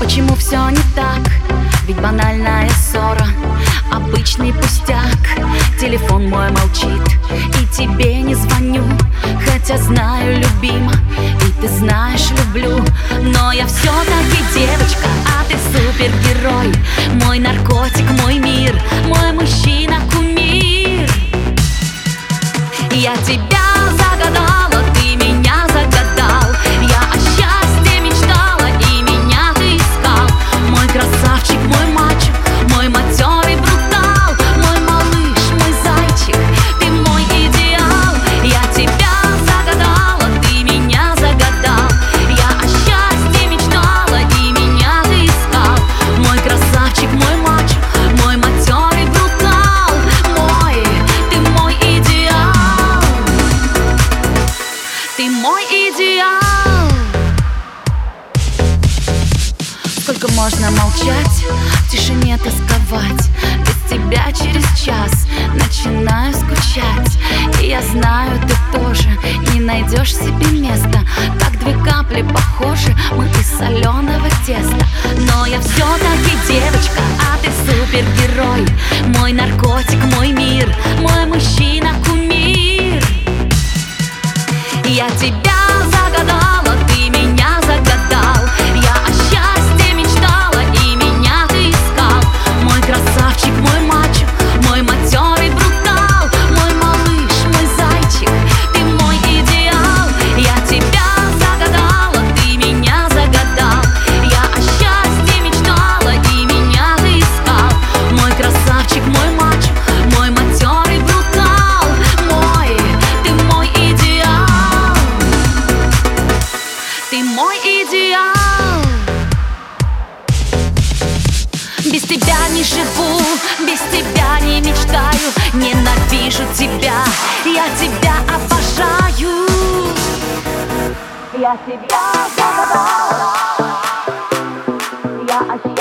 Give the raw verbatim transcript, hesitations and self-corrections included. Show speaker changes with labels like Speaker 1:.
Speaker 1: Почему все не так? Ведь банальная ссора, обычный пустяк. Телефон мой молчит, и тебе не звоню, хотя знаю, любима, и ты знаешь, люблю. Но я все-таки девочка, а ты супергерой. Мой наркотик, мой мир, мой мужчина-кумир. Я тебя загадала, ты меня загадал. Я о счастье мечтала, и меня ты искал. Мой красавчик, мой мачо, мой матерый брутал, мой малыш, мой зайчик, ты мой идеал. Я тебя загадала, ты меня загадал. Я о счастье мечтала, и меня ты искал. Мой красавчик, мой мачо, мой матерый брутал, мой, ты мой идеал. Ты мой идеал. Сколько можно молчать, в тишине тосковать? Без тебя через час начинаю скучать. И я знаю, ты тоже не найдешь себе места. Как две капли похожи мы из соленого теста. Но я все-таки девочка, а ты супергерой. Мой наркотик, мой мир, мой мужчина-кумир. Я тебя загадала, ты меня загадал. Я о счастье мечтала, и меня ты искал. Мой красавчик, мой мачо, мой матерый брутал, мой малыш, мой зайчик, ты мой идеал. Я тебя загадала, ты меня загадал. Я о счастье мечтала, и меня ты искал. Мой красавчик, мой мачо, мой матерый брутал, мой, ты мой идеал. Ты мой идеал. Без тебя не живу, без тебя не мечтаю. Ненавижу тебя, я тебя обожаю. Я тебя загадала, я